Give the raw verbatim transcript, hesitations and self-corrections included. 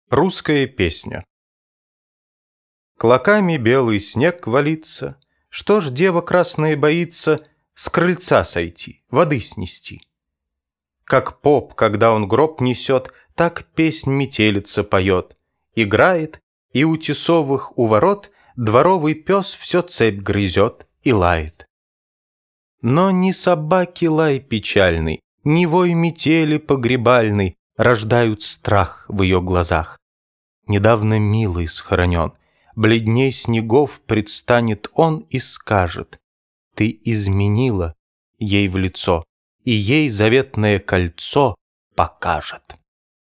Русская песня. Клоками белый снег валится, что ж дева красная боится с крыльца сойти, воды снести? Как поп, когда он гроб несет, так песнь метелица поет, играет, и у тесовых у ворот дворовый пес все цепь грызет и лает. Но ни собаки лай печальный, ни вой метели погребальный рождают страх в ее глазах. Недавно милый схоронен, бледней снегов предстанет он и скажет: ты изменила ей в лицо, и ей заветное кольцо покажет.